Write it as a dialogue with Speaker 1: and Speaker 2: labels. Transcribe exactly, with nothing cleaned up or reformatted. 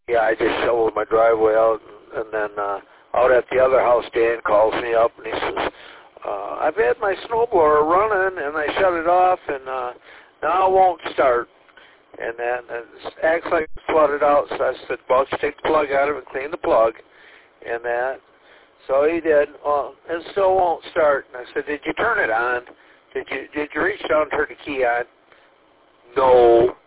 Speaker 1: yeah, I just shoveled my driveway out, and, and then uh, out at the other house, Dan calls me up, and he says, uh, I've had my snowblower running, and I shut it off, and uh, now it won't start. And then it acts like it's flooded out, so I said, well, just take the plug out of it and clean the plug, and that. So he did. Well, it still won't start. And I said, did you turn it on? Did you did you reach down and turn the key on? No.